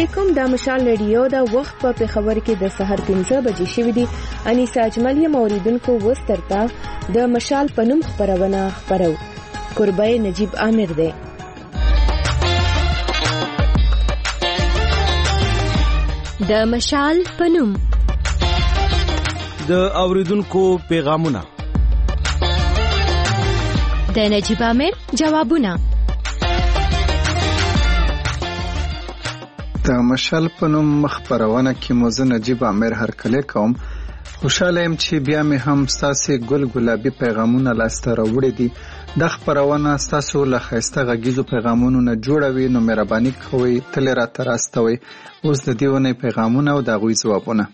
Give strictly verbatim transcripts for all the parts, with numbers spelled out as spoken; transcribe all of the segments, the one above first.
علیکم. دا مشال رادیو دا وخت په خبر کې د سحر پنځه بجې شوې دي. انیسا اجمل یم اوریدونکو وسترتا د مشال پنوم خبرونه خبرو. قربای نجیب عامر دی. د مشال پنوم د اوریدونکو پیغامونه، د نجیب عامر جوابونه. د مشال په نوم خبرونه کې مو زه نجیب عامر هرکلی کوم. خوشاله یم چې بیا مې هم ستاسې ګل ګلابي پیغامونه لاسته راوړي دي. دا خبرونه ستاسو له ښایسته غږیزو پیغامونو نه جوړه وي، نو مهرباني کوئ تل یې راته راستوئ. اوس د دې ونې پیغامونه او د هغوی ځوابونه.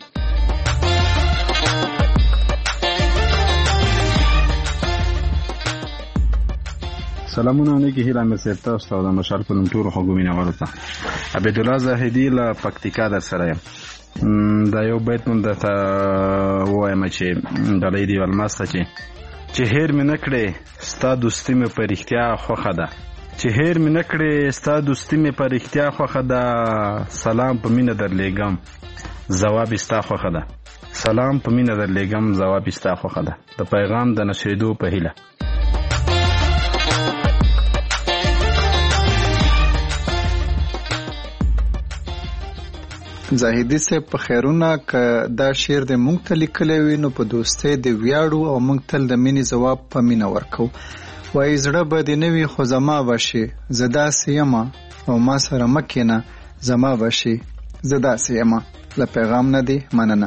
سلامونه نیکی هیله مې سیفته استاد مشال په نوم ټولو خوږو مینوالو ته. عبیدالله زاهدي له پکتیکا در سره یم. دا یو بیت مونږ درته ووایم چې ډالۍ دي الماس ته چې چې هیر مې نه کړې ستا دوستي مې په رښتیا خوښه ده، چې هیر مې نه کړې ستا دوستي مې په رښتیا خوښه ده. سلام په مینه درلیږم ځواب یې ستا خوښه ده. سلام په مینه درلیږم ځواب یې ستا خوښه ده. د پیغام د نشریدو په هیله. زاهدي صاحب په خیرونه که دا شعر د مونږ ته لیکلی وي نو په دوستۍ د ویاړو او مونږ تل د مینې ځواب په مینه ورکو. وایي زړه به دې نه وي خو زما به شي، زه داسې یمه او ما سره مه کښېنه زما به شي، زه داسې یمه. له پیغام نه دی مننه.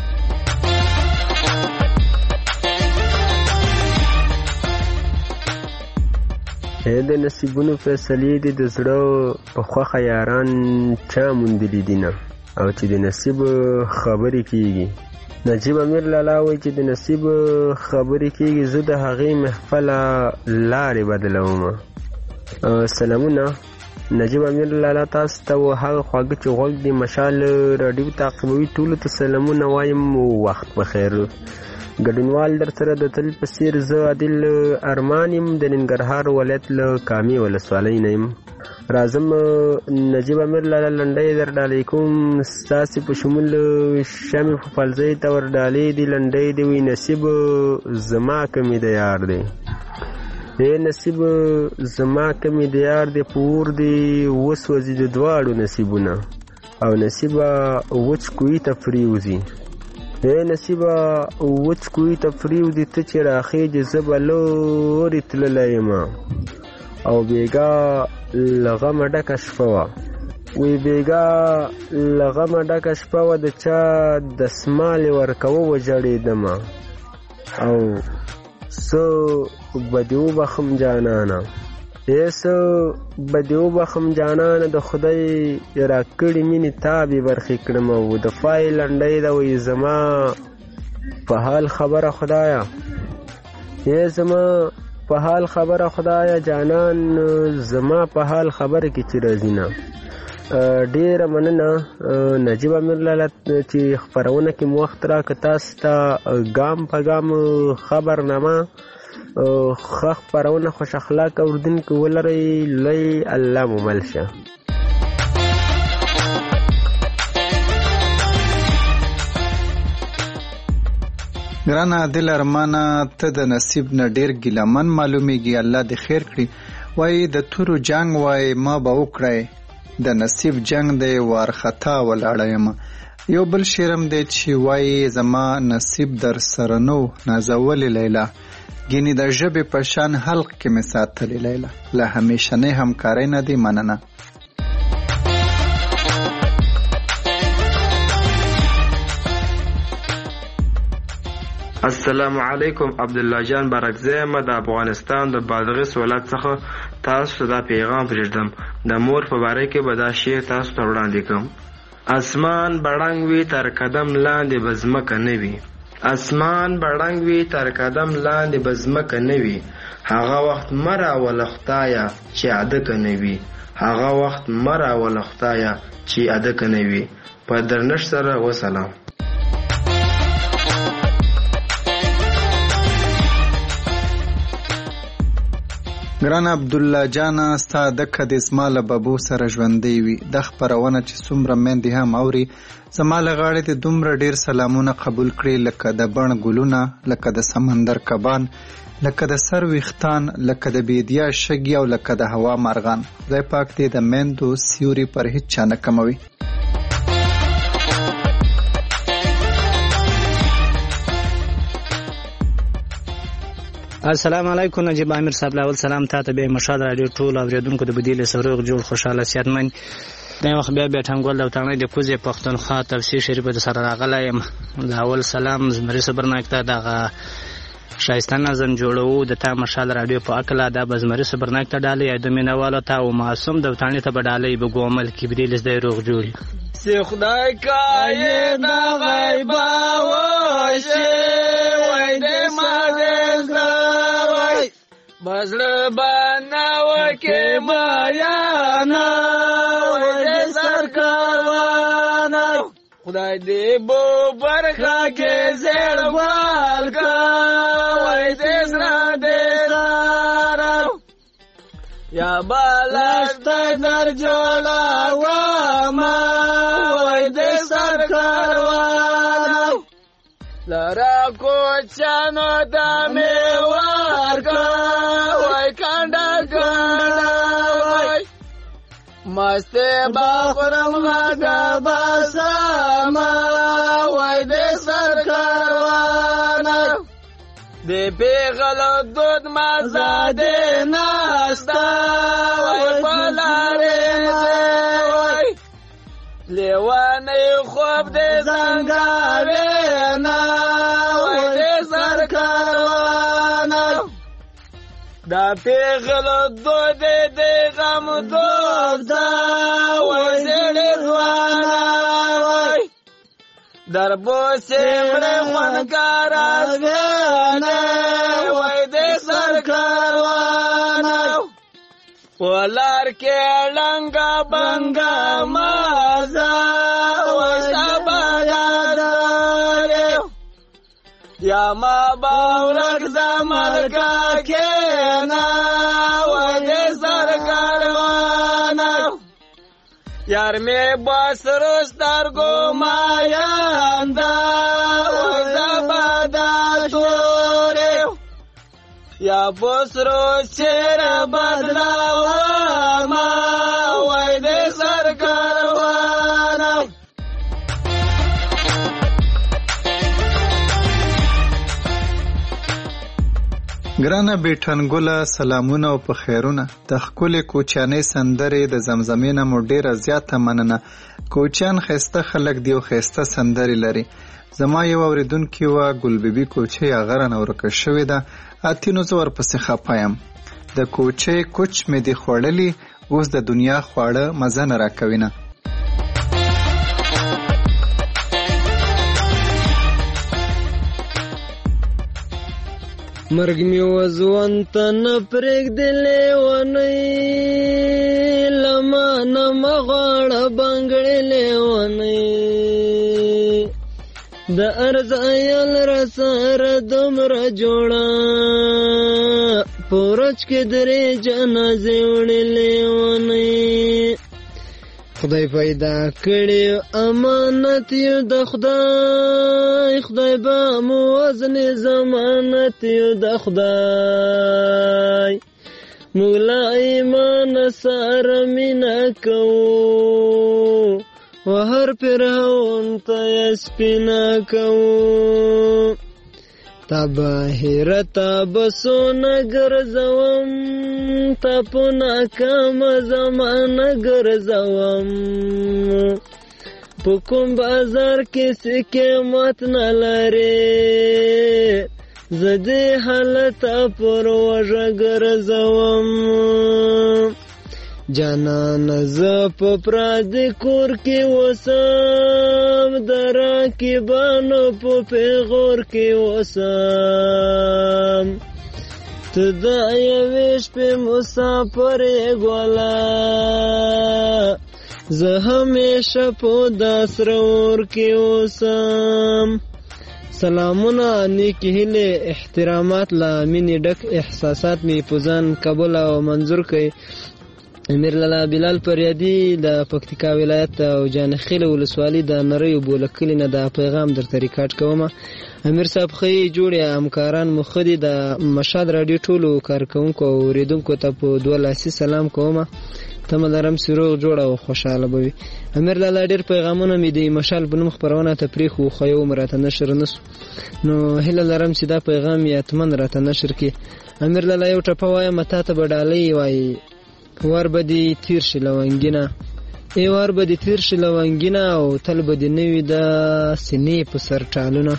د نصیبونو فیصلې دي د زړه په خوښه یاران چا موندلي دي نه، او چې د نصیب خبرې کېږي. نجیب امیر لالا وایي چې د نصیب خبرې کېږي، زه د هغې محفله لارې بدلوم. سلامونه نجیب امیر لالا تاسو ته و هغه خواږه چې غوږ د مشال راډیو تعقیبوي ټولو ته سلامونه وایم. وخت بخیر. ګډونوال در سره د تل په څیر زه عادل ارمان یم د ننګرهار ولایت له کامې ولسوالۍ نه یم. راځم نجیب امیر لالا لنډۍ در ډالۍ کوم ستاسې په شمول شمې په فلزۍ ته ور ډالۍ دي لنډۍ دي وي نصیب زما کمې د یار دی. ای نصیب زما کمې د یار دی په اور دی وسوځي د دواړو نصیبونه او نصیبه وچ کوی ته پرېوځي. اے نصیبه وچ کوی ته پرېوځي ته چې راخېږې زه به لورې تللی یم او بېګا له غمه ډکه شپه وه. وی بېګا له غمه ډکه شپه وه د چا دسمالې ورکوه وژړېدمه او څه به دې وبخم جانانه. ای څه به دې وبخم جانانه د خدای راکړې مینې تابې برخې کړم. او د فای لنډۍ ده وایي زما په حال خبره خدایه، ای زما په حال خبره خدایه جانان زما په حال خبره کې چې راځي نه. ډېره مننه نجیب امیر لالا چې خپرونه کې مو وخت راکړه. تاسو ته ګام په ګام خبرنامه ښه خپرونه خوش اخلاقه اورېدونکي ولرئ. لوی الله مو مل شه. ګرانه عادل ارمانه ته د نصیب نه ډېر ګیلهمن معلومیږي. الله دې خیر کړي. وایي د تورو جنګ وایي ما به وکړی د نصیب جنگ دی وارخطا ولاړه یم. یو بل شعرم دی چې وایي زما نصیب در سره نو نازولې لیلا، ګینې د ژبې په شان حلق کې مې ساتلې لیلا. له همیشنۍ همکارۍ نه دی مننه. السلام علیکم. عبدالله جان بارکزی یم د افغانستان د بادغیس ولایت څخه. تاسو ته دا پیغام پرېږدم. د مور په باره کې به دا شعر تاسو ته وړاندې کوم. اسمان بړنګ وي تر قدم لاندې به ځمکه نه وي، اسمان بړنګ وي تر قدم لاندې به ځمکه نه وي. هغه وخت مه راوله خدایه چې عدکه نه وي، هغه وخت مه راوله خدایه چې عدکه نه وي. په درنښت سره وسلام. ګران عبدالله جانا ستا دکه د زما له ببو سره ژوندی وي. د خپرونه چې څومره میندې هم اوري زما له غاړې د دومره ډیر سلامونه قبول کړي، لکه د بڼ ګلونه، لکه د سمندر کبان، لکه د سر ویختان، لکه د بیدیا شګي او لکه د هوا مارغان. خدای پاک دې د میندو سیوري پر هیڅ چا نه کموي. السلام علیکم نجیب امیر صاحب، لاول سلام تاسو به مشال رادیو ټول اوریدونکو د بدیل سروغ جوړ خوشاله صحتمن. دا وخت بیا بیا ټنګول د وطن د کوزې پښتونخوا تفسیر شریف د سره راغلی یم. لاول سلام زمری صبرناک ته دغه شایسته نظم جوړو د تا مشال رادیو په اکلا د بزمری صبرناک ته ډالې د مینوالو ته او معصوم د وطن ته بدالې به ګومل کې بدیل د روغ جوړ سی خدای کای دا غیبا وشه وای دې ما دې زوي بزړه بناو کې مایانا وای دې سرکاوانا خدای دې بو برخه کې زړ والکا وای دې سره دې سره یا بالاشت در جولا واما وای دې سرکاوانا لرا کوچانو د میوارکا وای کاندا کاندا وای مسته باخرم غدا باسما وای دې سرکاوانا دې پیغلو دود مزه دې ناستا وای پلاره وای لیوانه خوب دې زنګاوینا وای دې سرکاوانا دا پیغلو دود دې غم دود دا وای دې ځوانا وای در بوسه مړ خونکارا وینا وای دې سرکاوانا ولار کې لنګا بنګا مازا وای سبا یاد یا ما باورک زمر کا کېنا وای دې سرکاوانا یار می باسروس درگو مایاندا وای زبادا توره یا باسروس چیر بدلاواما وای دې سرکاوانا ګرانه بیټنګوله سلامونه او په خیرونه. د ښکلې کوچیانۍ سندرې د زمزمې نه مو ډېره زیاته مننه. کوچیان ښایسته خلک دی او ښایسته سندرې لري. زما یو اورېدونکې وه ګلبیبي کوچۍ هغه رانه ورکه شوې ده، اتې نو زه ورپسې خفه یم. د کوچۍ کوچ مې دې خوړلي، اوس د دنیا خواړه مزه نه راکوینه. مرګ می وزوان ته نه پرېږدلې ونی لما نه مغاړه بنګړلې ونی د ارزایل رسره دومره جوړه پورچ کې درې جنازې وړلې ونی خدای پیدا کړی امانت یو د خدای خدای به مو وزن ضمانت یو د خدای مولا ایمان سره مینا کوو و هر پرهون ته سپینا کوو تا بهیره تا بسونه ګرځوم تا په ناکامه زمانه ګرځوم په کوم بازار کې څه قیمت نه لري زه دې حالته پر وږه ګرځوم جانان زه په پردي کور کې اوسم د راکبانو په پیغور کې اوسم ته د یوې شپې مسافر یې ګوله زه همیشه په دا سره اور کې اوسم سلامونه، نیکی هیلې، احترامات، له مینې ډک احساسات مې په ځان قبول او منظور کړئ. امیر لالا بلال فریادي د پکتیکا ولایت او جانخیل ولسوالي د نریو بوله کلي نه دا پیغام درته ریکارډ کوم. امیر صاحب ښه جوړې همکاران مو ښه دي. د مشال راډیو ټولو کارکوونکو او اورېدونکو ته په دوه لاسي سلام کوم. تمه لرم چې روغ جوړ او خوشحاله به وي. امیر لالا ډېر پیغامونه مې د مشال په نوم خپرونه ته پرېښو خو یو م راته نشر نه سو، نو هیله لرم چې دا پیغام یې حتمن راته نشر کړي. امیر لالا یو ټپه وایم تا ته به ډالۍ وایي، ور به دې تیر شي لونګینه، ای ور به دې تیر شي لونګینه، او تل به دې نه وي د سینې په سر ټالونه.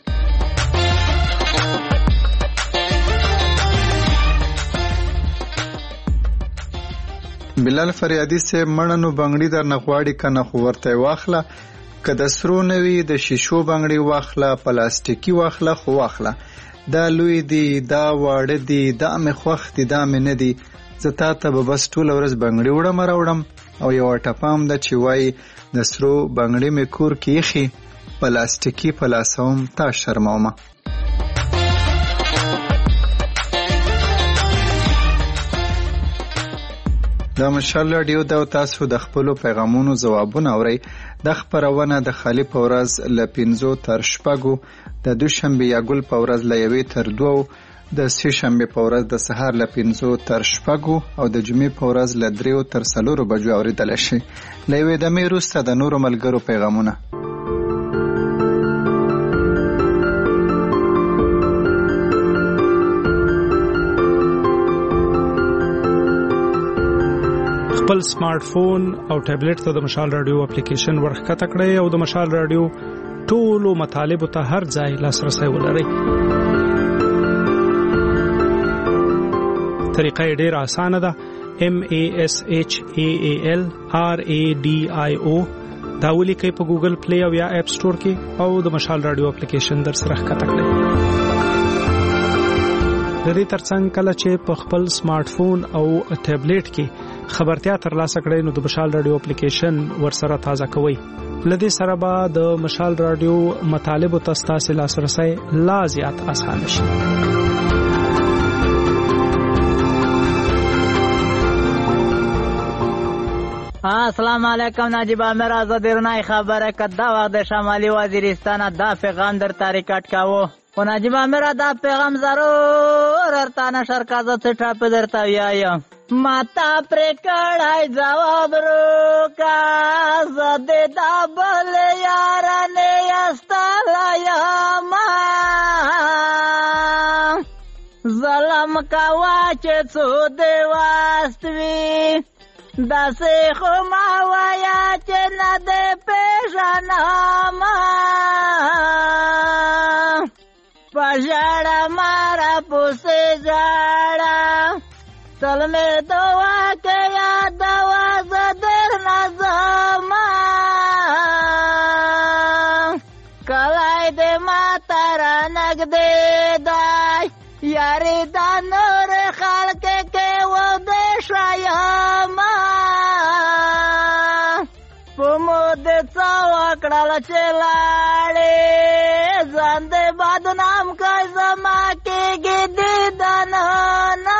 بلال فریادي صاحب مړنو بنګړي در نه غواړي کنه خو ورته واخله، که د سرو نه وي د شیشو بنګړي واخله، پلاستیکي واخله خو واخله، دا لوی دی دا واړه دی دا مې خوښ دی دا مې نه دی، زه تا ته به بس ټوله ورځ بنګړي وړم راوړم. او یوه ټپام ده چې وایي د سرو بنګړي مې کور کې ایښي، پلاستیکي په لاسوم تا شرمومه. دا مشال راډیو ده او تاسو د خپلو پیغامونو ځوابونه اورئ. دا خپرونه د خالي په ورځ له پنځو تر شپږو، د دوشنبې یا ګل په ورځ له یوې تر دوو، د سې شنبې په ورځ د سهار له پنځو تر شپږو او د جمعې په ورځ له دریو تر څلورو بجو اورېدلی شي. له یوې دمې وروسته د نورو ملګرو پیغامونه. خپل سمارټ فون او ټابلیټ ته د مشال رادیو اپلیکیشن ورښکته کړئ او د مشال رادیو ټولو مطالبو ته هر ځای لاسرسی ولرئ. طریقه یې ډېره اسانه ده. M A S H A A L R A D I O دا ولیکئ په ګوګل پلی او یا اپ سټور کې او د مشال رادیو اپلیکیشن در سره ښکته کړئ. د دې ترڅنګ کله چې په خپل سمارټ فون او ټابلیټ کې خبرتیا ترلاسه کړئ نو د مشال رادیو اپلیکیشن ورسره تازه کوئ. لدې سره به د مشال رادیو مطالبو ته ستاسو لاسرسی لا زیات اسانه شي. السلام علیکم ناجیب امیر آزادیرنای خبره کدا وخت د شمالي وزیرستان دا پیغام در ریکارډ کاوه و ناجیب امیر دا پیغام ضرور ارتا نشر کازه څټه په درته ویایم ماتا پر کړای جواب روکا زده دا بل یار نه استایا ما ظلم کوا چې څو دی واستوي داسې خو ما وایا چې نه دې پېژنم په ژړه ماره پسې ژړه تل مې دعا کې یادوه زه درنه ځمه کلی دې ماته رانږدې دی یارې دا نورې خلکې کې ودې شویمه په مو دې څه وکړل چې لاړې ځان دې بدنام کړ زما کېږي دیدنونه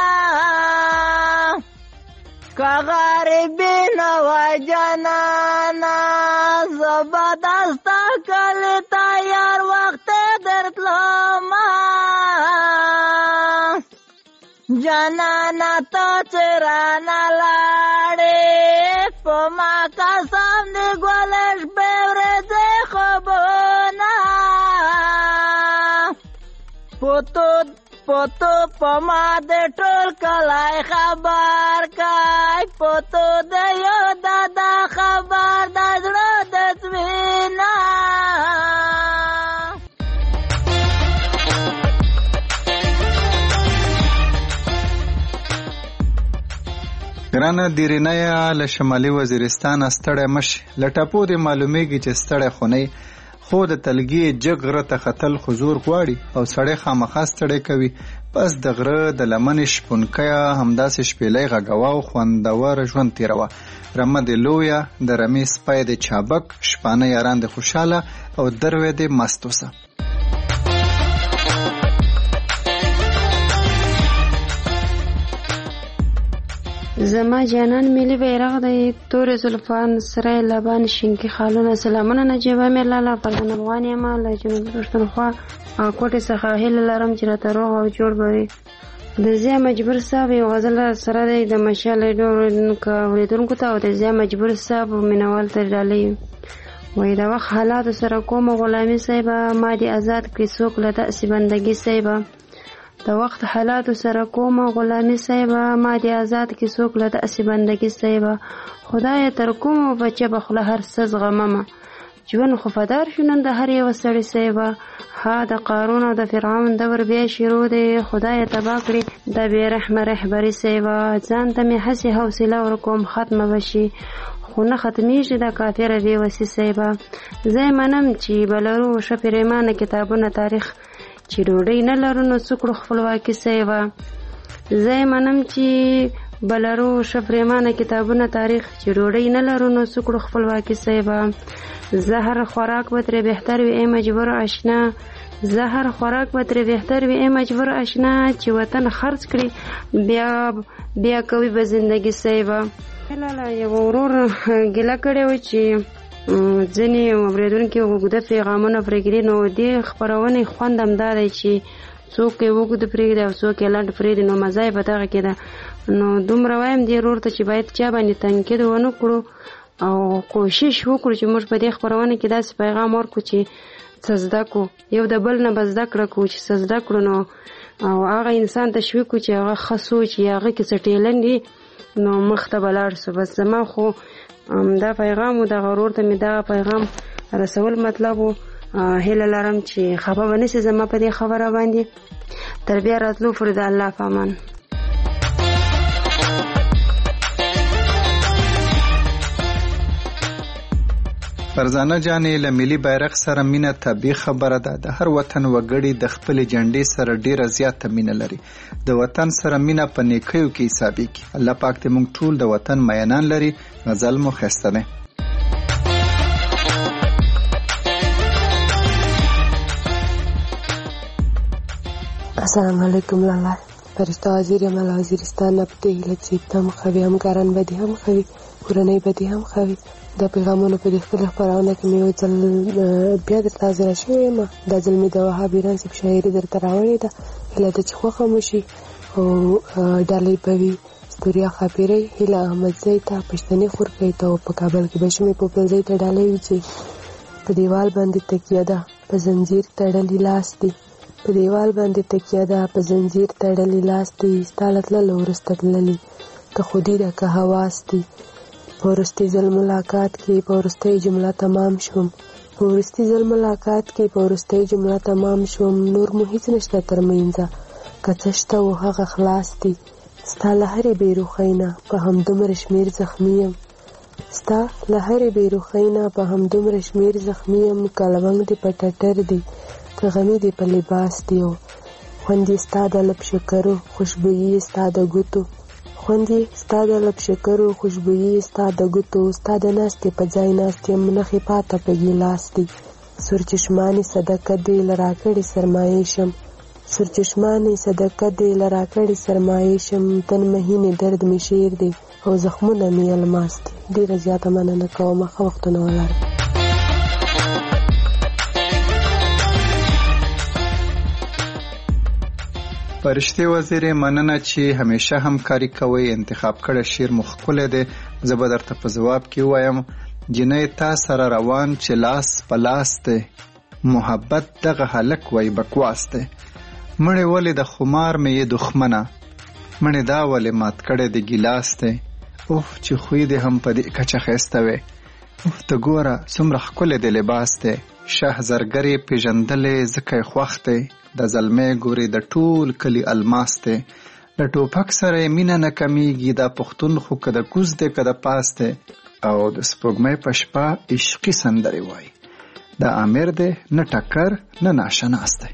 که غریبي نه وای جانانه زه به دا ستا کلي ته یار وختې درتلمه جانانا ته چې رانه لاړې په ما قسم دې ګوله شپې ورځې خوبونه پوتو پوتو په ما دې ټول کلی خبر کای پوتو دې یو دادا خبر د زړه د سوینه ګرانه دیرینه له شمالي وزیرستان ستړی مشي له ټپو دې معلومیږي چې ستړی خو نه خو د تلګي جګ غره ته ختل حضور غواړي او سړی خامخا ستړی کوي پس د غره د لمنې شپونکیه همداسې شپېلۍ غږوه او خوندور ژوند تېروه رمه دې لویه د رمې سپی دې چابک شپانه یاران دې خوشحاله او دروی دې مست اوسه زما جانان ملي بیرغ دی تورې زلفان سره لبان شینکي خالونه. سلامونه نجیب امیر لاله پردن افغان یم له جنوبي پښتونخوا کوټې څخه هیله لرم چې راته روغ او جوړ به وي. د ضیا مجبور صاحب یو غزل سره دی د مشال اورېدونکو ته او د ضیا مجبور صاحب مینوال ته ډالۍ وایي. د وخت حالاتو سره کومه غلامي صاحبه ما دې آزاد کړي څوک له داسې بندګي صاحبه. د وخت حالاتو سره کومه غلامي صاحبه ما دې آزاد کړي څوک له داسې بندګي صاحبه. خدای تر کومه بچه به خوله هر څه زغممه ژوند خو فدار شو نن د هر یوه سړي صاحبه. ها د قارون او د فرعون دور بیا شروع دی خدای تباه کړي د بې رحمه رهبري صاحبه. ځان ته مې هسې حوصله ورکوم ختمه به شي خو نه ختمیږي د کافره بې وسي صاحبه. زه یې منم چې به لرو ښه پرېمانه کتابونه تاریخ چې ډوډۍ نه لرو نو څه کړو خپلواکي صاحبه. زه یې منم چې به لرو ښه پرېمانه کتابونه تاریخ چې ډوډۍ نه لرو نو څه کړو خپلواکي صاحبه. زهر خوراک به ترې بهتر وي ای مجبور آشنا. زهر خوراک به ترې بهتر وي ای مجبور آشنا چې وطن خرڅ کړي بیا بیا کوي به زندگی صاحبه. لاله یو ورور ګیله کړې و چې ځینې اورېدونکي اوږده پیغامونه پرېږدي نو دې خپرونې خوند همدا دی چې څوک یې اوږد پرېږدي او څوک یې لنډ پرېږدي نو مزه یې په دغه کې ده. نو دومره وایم دې ورور ته چې باید چا باندې تنقید ونه کړو او کوشش وکړو چې موږ په دې خپرونه کې داسې پیغام ورکړو چې څه زده کړو یو د بل نه به زده کړه کړو چې څه زده کړو نو او هغه انسان تشویق کړو چې هغه ښه سوچ یا هغه کې څه ټیلنټ وي نو مخ ته به لاړ شو. بس زما خو دا پیغام و دغه ورور ته مې دغه پیغام رسول مطلب و. هیله لرم چې خفه به نشي زما په دې خبره باندې. تر بیا راتلو پورې د الله په امان. فرزانه جانې له ملي بیرغ سره مینه طبیعي خبره ده. د هر وطن وګړي د خپلې جنډې سره ډیره زیاته مینه لري. د وطن سره مینه په نیکیو کې حسابېږي. الله پاک دې موږ ټول د وطن میینان لري. غزل مو ښایسته دی. السلام علیکم لاله فرشته وزیر یم له وزیرستان نه په دې هیله چې ته هم ښه وي همکاران به دې هم ښه وي کورنۍ به دې هم ښه وي. دا پیغامونه په دې خپله خپرونه کې مې یو ځل بیا درته حاضره شوې یم. دا ځل مې د وهاب ایران صاحب شاعري درته راوړې ده. هیله ده چې خوښه مو شي او ډالۍ به وي ستوریا ښاپیرۍ هیله احمدزی ته پښتني خورکۍ ته او په کابل کې به شمې پوپلزۍ ته ډالۍ وي چې په دیوال باندې تکیه ده په زنځیر تړلی لاس دی. په دیوال باندې تکیه ده په زنځیر تړلی لاس دی. ستا له تللو وروسته تللي که خودي ده که حواس دی. په وروستي ځل ملاقات کې په وروستۍ جمله تمام شوم. په وروستي ځل ملاقات کې په وروستۍ جمله تمام شوم. نور مو هیڅ نشته تر منځه که څه شته و هغه خلاص دی. ستا له هرې بېروخۍ نه په همدومره شمېر زخمي یم. ستا له هرې بېروخۍ نه په همدومره شمېر زخمي یم. که لونګ دې په ټټر دی که غمي دې په لباس دی و خوند یې ستا د لب شکرو خوشبويي یې ستا د ګوتو خوند یې ستا د لب شکرو خوشبويي یې ستا د ګوتو. ستا د ناستې په ځای ناست یم نښې پاته په ګیلاس دی. سور چشمانې صدقه دې له راکړې سرمایې شم. سور چشمانې صدقه دې له راکړې سرمایې شم. تن مهینې درد مې شیر دی او زخمونه مې الماس دي. ډېره زیاته مننه کوم. ښه وختونه ولرئ. فرشتي وزیرې مننه چې همیشه همکاري کوئ. انتخاب کړی شعر مو ښکلی دی. زه به درته په ځواب کې ووایم جنۍ تا سره روان چې لاس په لاس دی. محبت دغه هلک وای بکواس دی. مړې ولې د خمار مې یې دښمنه مړې دا ولې مات کړی د ګیلاس دی. اوف چې خوی دې هم په دې کچه ښایسته وی. اوف ته ګوره څومره ښکلی د لباس دی. شه زرګرې پېژندلې ځکه یې خوښ دی. د زلمۍ ګورې د ټول کلي الماس دی. له ټوپک سره یې مینه نه کمیږي. دا پښتون خو که د کوز دی که د پاس دی. او د سپوږمۍ په شپه عشقي سندرې وایي. دا امیر دی نه ټکر نه ناشناس دی.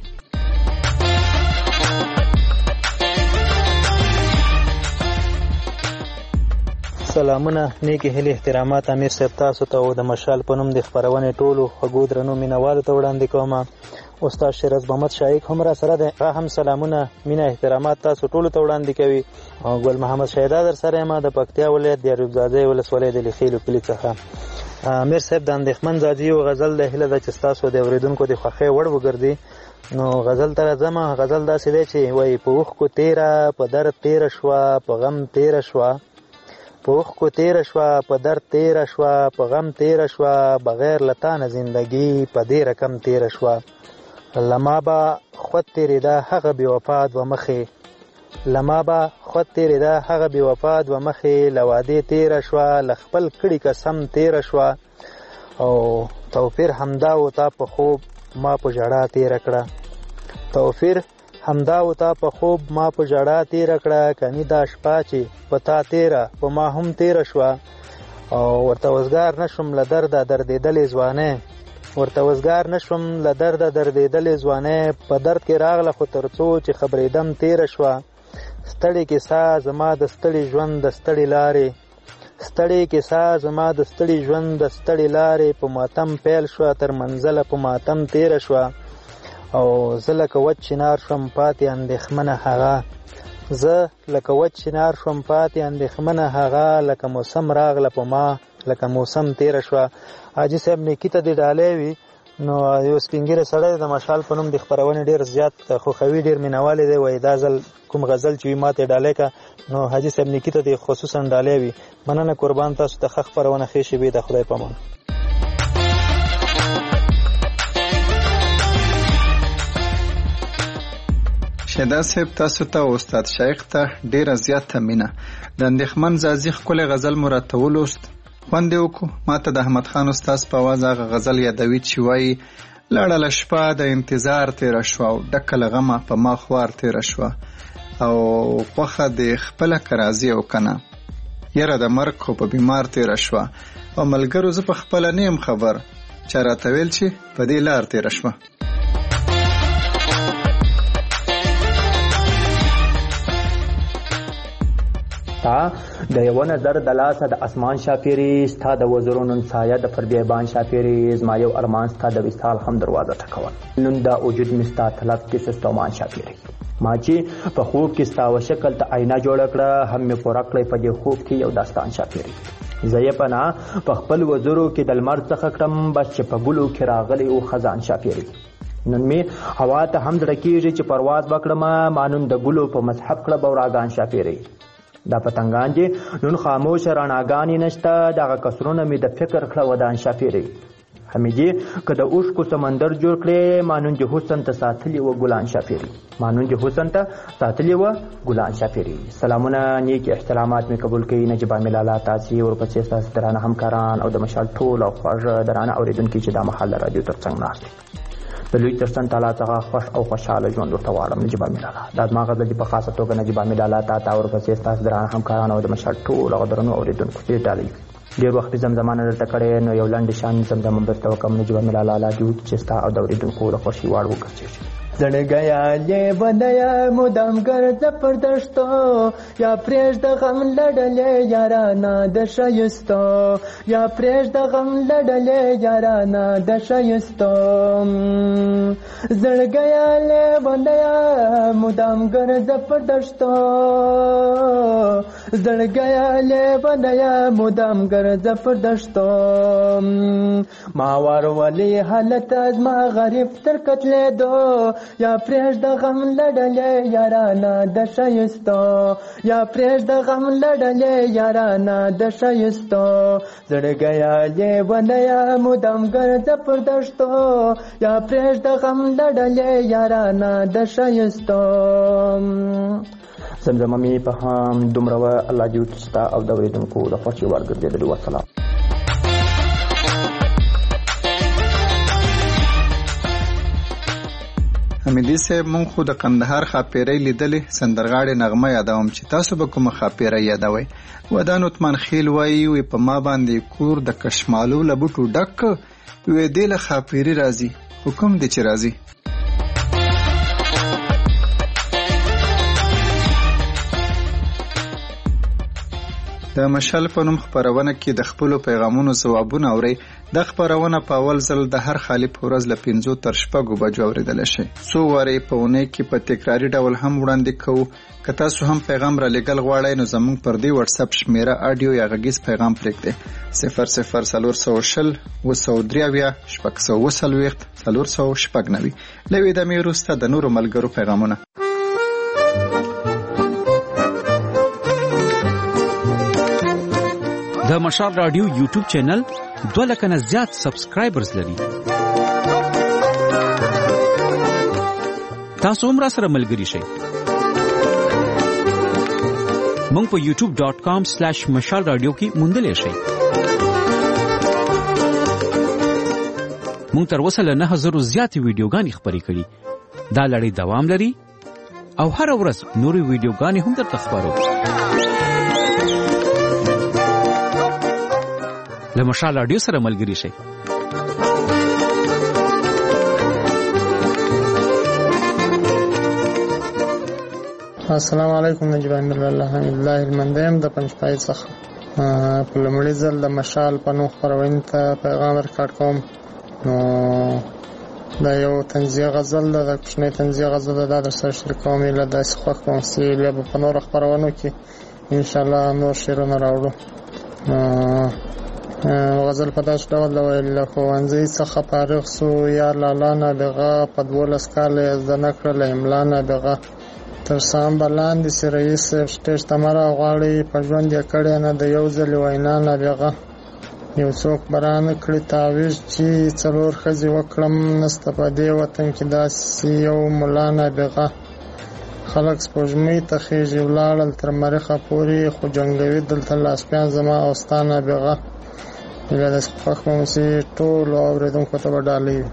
سلامونه نیکی هیلې احترامات امیر صاحب تاسو ته او د مشال په نوم د خپرونې ټولو خوږو درنو مینوالو ته وړاندې کوم. استاد شیراز محمد شایق هم را سره ده. هم سلامونه مینه احترامات تاسو ټولو ته وړاندې کوي. ګل محمد شهدا در سره ما د پکتیا ولایت د یعقوب زاده ولسوالۍ د لیخیلو کلی څخه. امیر صاحب د اندېښمن زادي او غزل د هیله د چې تاسو د اوریدونکو د خوښۍ وړ وګرځي. نو غزل تر زما غزل داسې دی چې وای په اوښکو تیره په درد تیره شوه په غم تیره شوه په اوښکو تیره شوه په درد تیره شوه په غم تیره شوه بغیر له تا نه زندګي په دې رقم تیره شوه. لما به خود تیرېده هغه بې وفا دوه مخې لما به خود تیرېده هغه بې وفا دوه مخې له وعدې تیره شوه له خپل کړي قسم تیره شوه او توفیر همدا و تا په خوب ما په ژړا تیره کړه توفیر همدا و تا په خوب ما په ژړا تیره کړه کني دا شپه چې په تا تیره په ما هم تیره شوه او ورته وزګار نشم له درده دردېدلې ځوانۍ ورته وزګار نشم له درده دردېدلې ځوانۍ په درد کې راغله خو تر څو چې خبرېدم تیره شوه ستړې کیسه زما د ستړي ژوند د ستړي لارې ستړې کیسه زما د ستړي ژوند د ستړي لارې په ماتم پیل شوه تر منزله په ماتم تیره شوه او زه لکه وچ چنار شوم پاتې اندېښمنه هغه زه لکه وچ چنار شوم پاتې اندېښمنه هغه لکه موسم راغله په ما لکه موسم تیره شوه. حاجي صاحب نیکي ته دې ډالۍ وي. نو یو سپین ږیری سړی د مشال په نوم د خپرونې ډېر زیات خوښوي ډېر مینهوالې دی. وایي دا ځل کوم غزل چې وي ما ته ډالۍ که. نو حاجي صاحب نیکي ته دې خصوصا ډالۍ وي. مننه قربان تاسو ته ښه خپرونه ښې شېبې د خدای په امان. شهدا صاحب تاسو ته او استاد شایق ته ډیره زیاته مینه. د اندېښمن زازي ښکلی غزل مو راته ولوست خوند یې وکړو. ما ته د احمد خان استاد په اواز هغه غزل یادوي چې وایي لړله شپه د انتظار تیره شوه او ډکه له غمه په ما خوار تیره شوه او خوښه د خپله که راځي او که نه یره د مرګ خو په بیمار تیره شوه او ملګرو زه په خپله نه یم خبر چا راته ویل چې په دې لار تیره شوه. تا د یو نظر د لاسه د اسمان شاپیری ستا د وزرونو سایه د فربیبان شاپیری زما یو ارمان ستا د وصال هم دروازه ټکول نن دا وجود می ستا طلب کې سستومان شاپیری ما چې په خوب کې ستا و شکل ته آینه جوړ کړه هم می پوره کړی په دې خوب کې یو داستان شاپیری زه یې پناه په خپل وزرو کې د لمر څخه کړم بس چې په ګلو کې راغلی او خزان شاپیری نن می هوا ته هم زړه کېږي چې پرواز وکړم ما نن د ګلو په مذهب کړه بوراګان شاپیری دا پتنګان چې نن خاموش رڼاګانې نشته دغه کسرونه مې د فکر کړه ودان شاپیری همیجي که د اوښکو سمندر جوړ کړې ما نن چې حسن ته ساتلي وه ګلان شاپیری ما نن چې حسن ته ساتلي وه ګلان شاپیری. سلامونه نیک احترامات مې قبول کړي نجیبه ملاله تاسې ورپسې ستاسې درانه همکاران او د مشال ټول او خوږ درانه اورېدونکي چې دا مهال د راډیو تر څنګ ناست دي د لوی ترڅنګ تعالی څخه خوښ او خوشحاله ژوند ورته غواړم. نجیبه ملاله دا زما غزل دي په خاصه توګه نجیبه ملاله تا ته ورپسې ستاسې درانه همکاران او د مشال ټول او درنو اورېدونکو ډېر ډالۍ ډېر وخت زمزمانه دلته کړی نو یو لنډ شان زمزمه درته وکړم نجیبه ملاله لاډیو چې ستا او د اورېدونکو د خوښۍ وړ وګرځېږي. زړګیا لیونیا مدام ګرځه پر دشتو یا پرېږده غم لړلې یارانه د ښایستو یا پرېږده غم لړلې یارانه د ښایستو زړګیا لیونیا مدام ګرځه پر دشتو زړګیا لیونیا مدام ګرځه پر دشتو ما ورولې حالت زما غریب تر کتلېدو یا پرېږده غم لړلې یارانه د ښایستو یا پرېږده غم لړلې یارانه د ښایستو زړګیا لیونیا مدام ګرځه پر دشتو یا پرېږده غم لړلې یارانه د ښایستو. زمزمه مې په هم دومره وه الله دې وکړي ستا او د اورېدونکو د خوښې وړ ګرځېدلي. وسلام. حمیدي صاحب مونږ خو د قندهار ښاپیرۍ لیدلې سندرغاړې نغمه یادوم چې تاسو به کومه ښاپیرۍ یادوئ. ودان عثمان خیل وایي وی په ما باندې کور د کشمالو له بوټو ډک وی دې له ښاپیري راځي خو کوم دی چې راځي. د د مشال په نوم خپرونه کې د خپلو پیغامونو ځوابونه اورئ. د خپرونه په اول ځل د هر خالي په ورځ له پنځو تر شپږو بجو اورېدلی شئ. څو وارې په اونۍ کې په تکراري ډول هم وړاندې کوو. که تاسو هم پیغام را لېږل غواړئ نو زموږ پر دې واتساپ شمېره اډیو یا غږیز پیغام پرېږدئ. صفر صفر څلور سوه شل اوه سوه درې اویا شپږ سوه اوه څلوېښت څلور سوه شپږ نوي. له یوې دمې وروسته د نورو ملګرو پیغامونه. د مشال رادیو یوټیوب چینل دوه لکه نه زیات سبسکرایبرز لري. تاسو هم را سره ملګري شئ. مونږ په یوټیوب ډاټ کام سلیش مشال رادیو کې موندلی شئ. مونږ تر اوسه له نهه زرو زیاتې ویډیوګانې خپرې کړي. دا لړۍ دوام لري او هره ورځ نورې ویډیوګانې هم درته خپرو. له مشال رادیو سره ملګري شئ. السلام علیکم. نجیب امیر الله حمید الله المندیم د پنځپای څخه په لومړي ځل د مشال په نوم خپرونې ته پیغام ریکارډ کوم. نو دا یو طنزیه غزل ده، د کوچنۍ طنزیه غزل ده. دا در سره شریکوم. ایله داسې خوښ کوم چې بیا به په نورو خپرونو کې انشاءالله نور شعرونه راوړو. غزل په داسې ډول ده ویل: له ښوونځي څخه فارغ سو یار لالا نابغه، په دولس کاله یې زده نه کړله املا نابغه. تر سام به لاندې سي رئیس صاحب سټیج ته مه راغواړئ، په ژوند یې کړې نه د یو ځلې وینا نابغه. یو څوک به رانه کړي تعویض چې څلور ښځې وکړم، نسته په دې وطن کې داسې یو ملا نابغه. خلک سپوږمۍ ته خیژي ولاړل تر مریخه پورې، خو جنګوي دلته لاسپیان زما او ستا نابغه. بیا داسې خوښ کوم چې ټولو اورېدونکو ته به ډالۍ وي.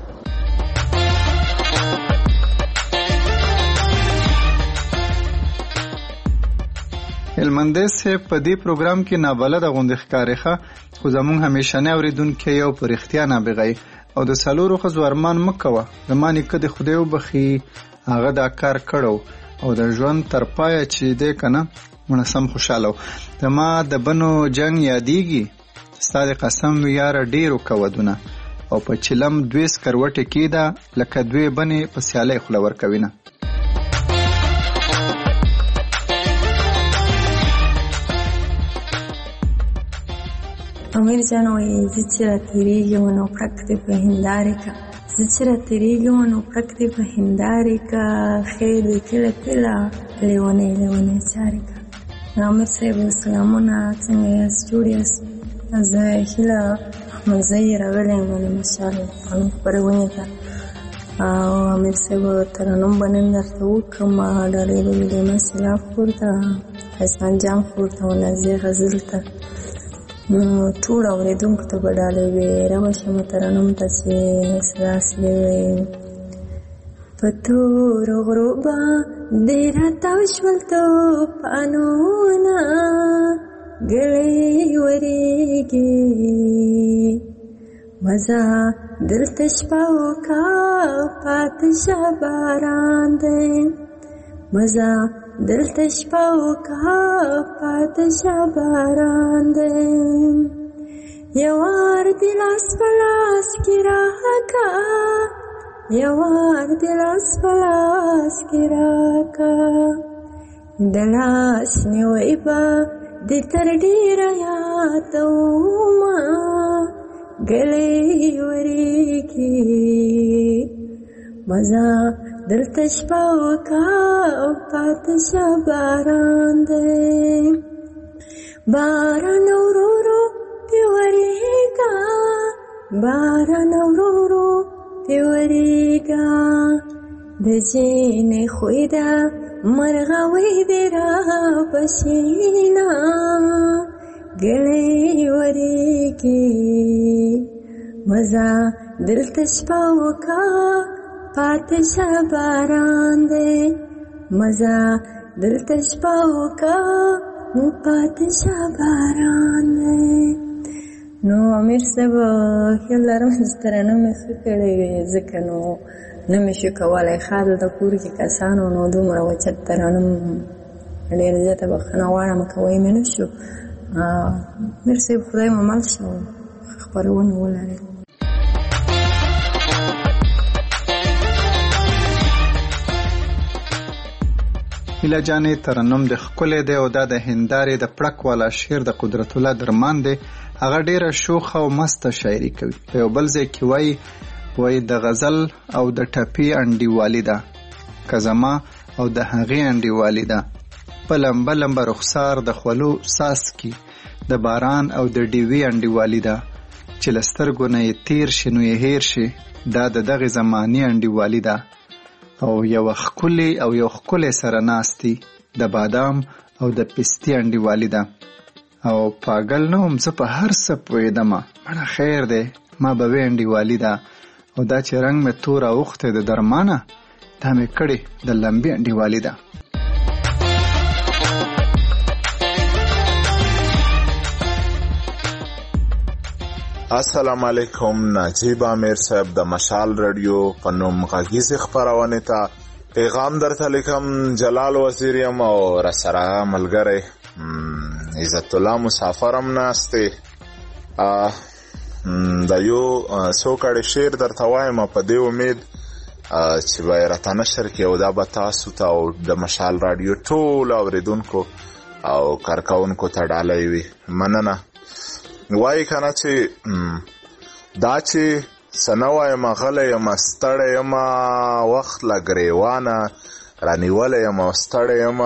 هلمندی صاحب په دې پروګرام کې نابلده غوندې ښکاري ښه، خو زموږ همیشنی اورېدونکی یو په رښتیا نابغه یې او د څلورو ښځو ارمان مه کوه. زما نیکه د خدای وبخي، هغه دا کار کړو او د ژوند تر پایه چې دی که نه مړه سم خوشحاله و. زما د بنو جنګ یادیږي، ستا د قسم وي یاره ډېرو کودونه، او په چلم دوې سکروټې کېده لکه دوې بنې په سیالۍ خوله ورکوینه. امیر جان وایي زه چې راتېرېږم نو پړک دې په هندارې که، زه چې راتېرېږم نو پړک دې په هندارې که، خیر دې کله کله لیونۍ لیونۍ چارې که. امیر صاحب سلامونه، څنګه یاست؟ جوړ یاست؟ زه هیله احمدزی راغلی یم د مشال په نوم خپرونې ته، او امیر صاحب ترنم به نن درته وکړم. ډالۍ به مې د مسلاف کور ته، حسن جان کور ته، ونازیه غزل ته، نو ټول اورېدونکو ته به ډالۍ وي. رابه شمه ترنم ته چې داسې دی وایي: په تورو غرو باندې راتاو شول توپانونه، ګلې ورېږي مزه دلته شپه وکړه پاته شه باران دی، مزه دلته شپه وکړه پاته شه باران دی. یوار دې لاس په لاس کې راکړه، یوار دې لاس په لاس کې راکړه، د لاس نیوی به دې تر ډېره یادومه، ګلې ورېږي مزه دلته شپه وکړه پاته شه باران دی. باران ورو ورو پې ورېږه، باران ورو ورو پې ورېږه، د جینۍ خوی ده مرغاوۍ دې راپسینه، ګلې ورېږي مزه دلته شپه وکړه پاته شه باران دی، مزه دلته شپه وکړه پاته شه باران دی. نو امیر صاحب خیال لرم چې ترنم مې ښه کړی وي، ځکه نو نه مې شو کولی. ښه دلته کور کې کسانو نو دومره اوچت ترنم ډېر زیاته بښنه غواړم کوی مې نه شو، میر صاحب خدای مو مل شه او خپرونه ولري. هیله جانې ترنم د ښکلی دی او دا د هندارې د پړک والا شعر د قدرت الله درمان دی. هغه ډیره شوخه او مسته شاعري کوي. په یو بل ځای کې وایي وایي د غزل او د ټپي انډیوالي ده که زما او د هغې انډیوالي ده. په لمبه لمبه رخسار د خولو څاڅکي د باران او د ډیوي انډیوالي ده چې له سترګو نه یې تیر شي نو یې هیر شي. دا د دغې زماني انډیوالي ده او یو ښکلی او یو ښکلی سره ناستي د بادام او د پستي انډیوالي ده. او پاگل نه وم زه په هر څه پوهېدمه مړه خیر دی ما به وې انډیوالي ده. او دا چې رنګ مې تور اوښتی د درمانه دا مې کړې د لمبي انډیوالي ده. السلام علیکم. نجیب امیر صاحب د مشال رادیو په نوم غږیزې خپرونې ته پیغام درته لیکم. جلال وزیر یم او راسره ملګری عزت الله مسافر هم ناست دی. د یو څو کړی شعر درته وایم په دې امید چې به یې راته نشر کړي او دا به تاسو ته او د مشال رادیو ټولو اورېدونکو او کارکوونکو ته ډالۍ وي. مننه. وایي که نه چې دا چې څه نه وایم غلی یم ستړی یم وخت له ګریوانه رانیولی یم او ستړی یم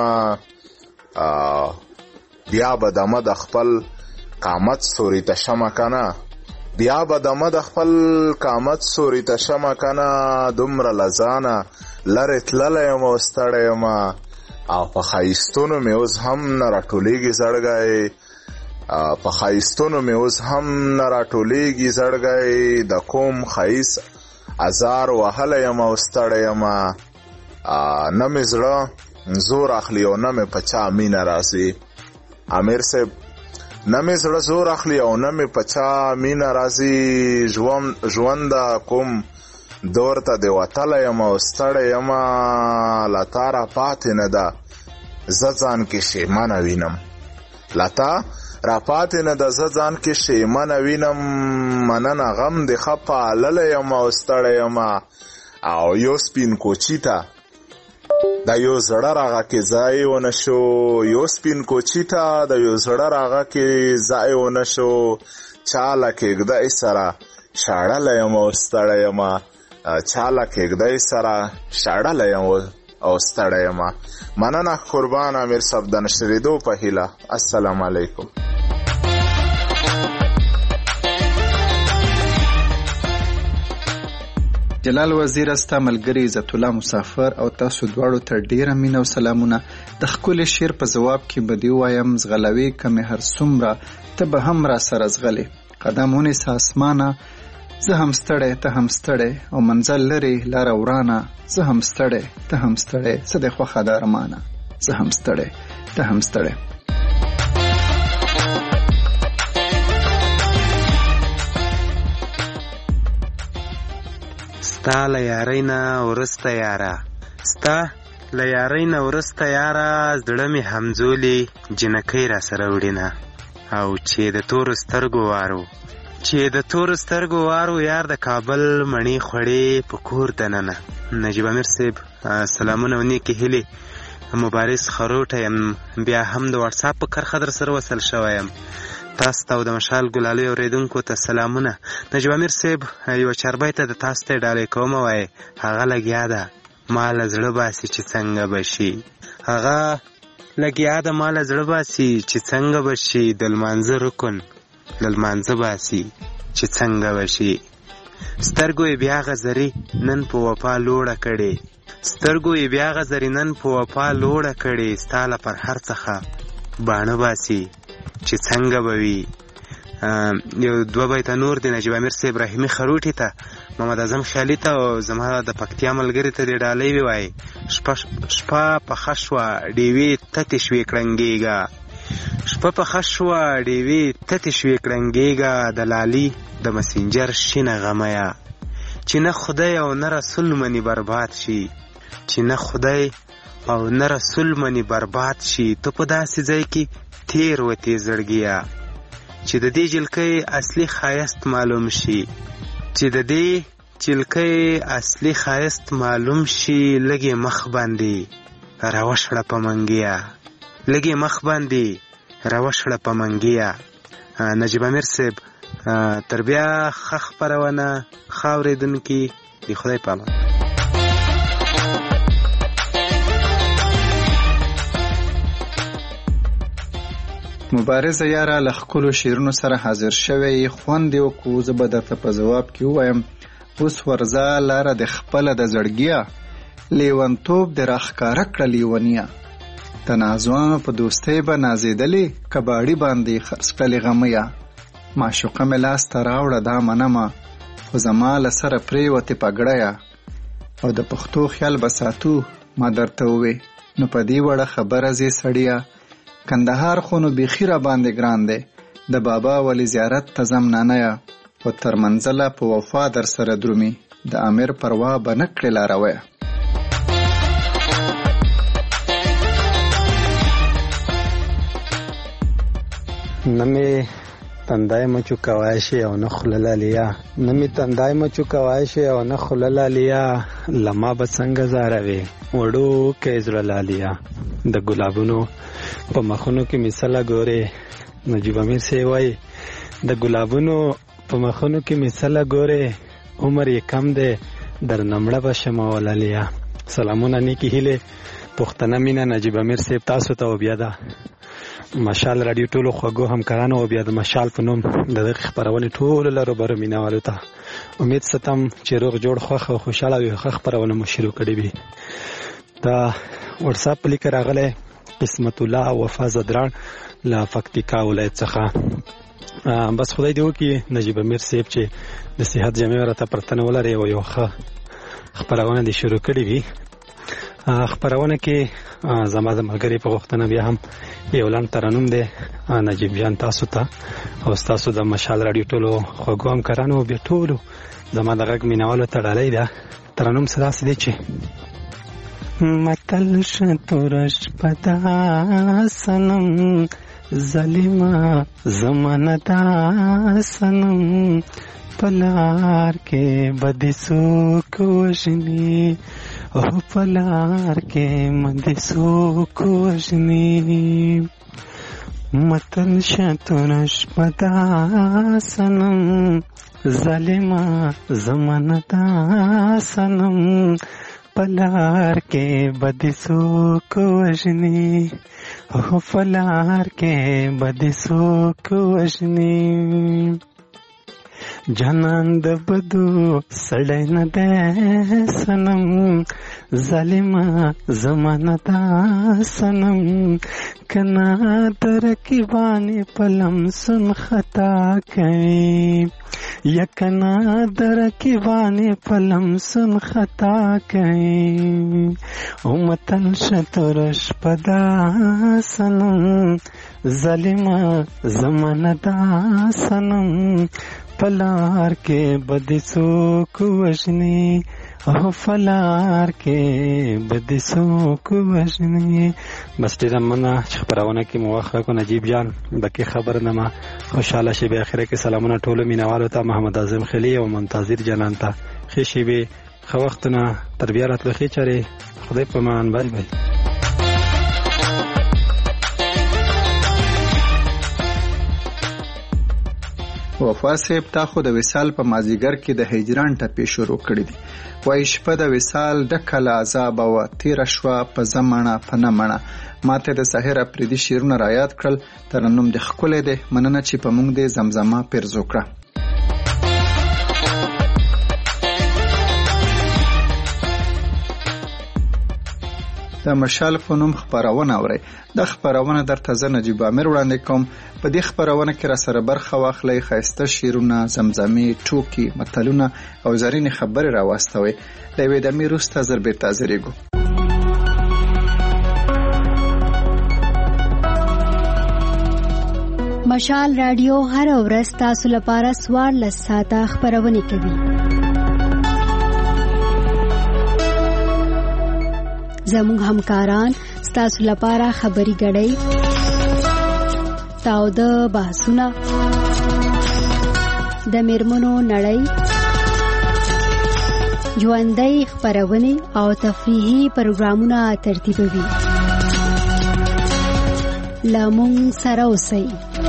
بیا به دمه د خپل قامت سوري ته شمه که نه بیا به دمه د خپل قامت سوري ته شمه که نه دومره له ځانه لرې تللی یم او ستړی یم او په ښایستونو مې اوس هم نه راټولېږي زړګی په ښایستونو مې اوس هم نه راټولېږي زړګی د کوم ښایست ازار وهلی یم او ستړی یم نه مې زړه زور اخلي او نه مې په چا مینه راځي. امیر صاحب نه مې زړه زور اخلي او نه مې په چا مینه راځي. ژوند کوم دور ته دې وتلی یم او ستړی یم له تا را پاتې نه ده زه ځان کې شیمنه وینم له تا را پاتې نه ده زه ځان کې شیمنه وینم. مننه غم دې ښه پاللی یم او ستړی یم او یو سپین کوچي ته د یو زړه راغه کې ځای ونه شو یو سپین کوچي ته د یو زړه راغه کې ځای ونه شو چا له کېږدۍ سره شاړلی یم او ستړی یم چا له کېږدۍ سره شاړلی یم او ستړی یم. مننه قربان امیر صاحب د نشرېدو په هیله. السلام علیکم. جلال وزیر استا ملګری عزت الله مسافر او تاسو دواړو ته ډیره مینه او سلامونه. د ښکلي شعر په ځواب کې به دې ووایم ځغلوي که مې هر څومره ته به هم را سره ځغلې قدم ونیسه اسمانه زه هم ستړی ته هم ستړی او منزل لرې لاره ورانه زه هم ستړی ته هم ستړی څه دې خوښه ده ارمانه زه هم ستړی ته هم ستړی. ستا له یارۍ نه وروسته یاره ستا له یارۍ نه وروسته یاره زړه مې همزولې جنکۍ را سره وړینه او چې د تورو سترګو وارو چې د تورو سترګو وارو یار د کابل مڼې خوړې په کور دننه. نجیب امیر صاحب سلامونه او نیکې هیلې. مبارز خروټه یم بیا هم د واتساپ په کرښه در سره وصل شوی یم. تاسو ته او د مشال ګلالۍ اورېدونکو ته سلامونه. نجیب امیر صاحب یوه چاربۍ ته د تاسو ته ډالۍ کومه وایي هغه لګیا ده ما له زړه باسي چې څنګه به شي هغه لګیا ده ما له زړه باسي چې څنګه به شي د لمانځه رکن له لمانځه باسي چې څنګه به شي. سترګو یې بیا غزري نن په وفا لوړه کړې سترګو یې بیا غزري نن په وفا لوړه کړې ستا له پرهر څخه باڼه باسي چې څنګه به وي. یو دوه بیته نور د نجیب امیر صاحب رحیمي خروټي ته محمد اعظم خیالي ته او زما د پکتیا ملګري ته دې ډالۍ ووایي شپه پخه شوه ډیوې تتې شوې کړنګېږه شپه پخه شوه ډیوې تتې شوې کړنګېږه د لالي د مسنجر شینه غمیه چې نه خدای او نه رسول منی برباد شي چې نه خدای او نه رسول منی برباد شي ته په داسې ځای کې تیر وتی زړګیا چې د دې جلکې اصلي خایست معلوم شي چې د دې جلکې اصلي خایست معلوم شي لګي مخ باندې راوښړه پمنګیا لګي مخ باندې راوښړه پمنګیا نجیب امیر صاحب تر بیا خخ پرونه خاورېدونکي دی خدای پامان مبارزه یاره له ښکلو شعرونو سره حاضر شوی خوند یې وکړو زه به درته په ځواب کې ووایم اوس ورځه لاره د خپله د زړګیا لیونتوب د راښکاره کړه لیونیا د نازوانو په دوستۍ به نازېدلې کباړي باندې خرڅ کړلې غمیا معشوقه مې لاس ته راوړه دا منمه خو زما له سره پرېوتې پګړیه او د پښتو خیال به ساتو ما درته ووې نو په دې وړه خبره ځې سړیه کندهار خو نو بیخي را باندې ګران دی د بابا ولی زیارت ته ځم نانیه خو تر منزله په وفا در سره درومي د امیر پروا به نه کړې لارویه نه مې تندای مچو کوای شي او نه خوله لالیا نه مې تندای مچو کوای شي او نه خوله لالیا لما به څنګه زاروي وړو کې زړه لالیا د ګلابونو په مخونو کې مثله ګورې نجیب امیر صاحب وایي د ګلابونو په مخونو کې مثله ګورې عمر یې کم دی در نمړه به شمه ولالیا سلامونه نیکې هیلې پښتنه مینه نجیب امیر صاحب تاسو ته بیا ده مشال رادیو ټولو خوږو همکارانو او بیا د مشال په نوم د دغې خپرونې ټولو لروبرو مینهوالو ته امید ستم چې روغ جوړ خوښ او خوشحاله وي ښه خپرونه مو شروع کړې وي دا وټساپ په لیکه راغلی قسمت الله وفا زدران له پکتیکا ولایت څخه بس خدای دې وکړي نجیب امیر صاحب چې د صحت جامع راته پرتنه ولري او یو ښه خپرونه دې شروع کړې وي خپرونه کې زما د ملګري په غوښتنه بیا هم یو لنډ ترنم دی نجیب جان تاسو ته او ستاسو د مشال راډیو ټولو خوږو همکارانو بیا ټولو زما د غږ مینهوالو ته ډالۍ ده ترنم څه داسې دی چې متل شتوره شپه ده صنم ظالمه زمانه ده صنم په لار کې به دې څوک وژني او په لار کې به دې څوک وژني متل شتوره شپه ده صنم ظالمه زمانه ده صنم پلار کے بدسو کو وجنی او پلار کے بدسو کو وجنی جانان د بدو سړی نه ده صنم ظالمه زمانه ده صنم کنا ترکیبانې پلم سن خطا کوي یکنا درکیبانې پلم سن خطا کوي او متل شتوره شپه ده صنم ظالمه زمانه ده صنم پلار کې به دې څوک وژني او فلار کې به دې څوک وژني بس ډېره مننه چې خپرونه کې مو وخت راکړو نجیب جان بکې خبرنامه خوشحاله شي به اخره کې سلامونه ټولو مینهوالو ته محمد اعظم خلی او منتظر جانان ته ښې شېبې ښه وختونه تر بیا راتلو ښې چارې خدای په امان بای بای وفا صاحب تا خو د وصال په مازیګر کې د هجران ټپې شروع کړې دي وایي شپه د وصال ډکه له عذابه وه تېره شوه په زمڼه په نه مڼه ماته د سحر اپریدي شعرونه رایاد کړل ترنم دې ښکلی دی مننه چې په موږ دې زمزمه پیرزو کړه د مشال په نوم خپرونه اورئ دا خپرونه درته زه نجیب امیر وړاندې کوم په دې خپرونه کې را سره برخه واخلئ ښایسته شعرونه زمزمې ټوکې متلونه او زرینې خبرې راواستوئ له یوې دمې وروسته زر بېرته حاضرېږو مشال راډیو هره ورځ تاسو لپاره څوارلس ساعته خپرونې کوي زموږ همکاران ستاسو لپاره خبري غړي تاوده بحثونه، د میرمنو نړۍ، ژوندۍ خپرونې او تفریحي پروګرامونه ترتیبوي. له موږ سره اوسئ.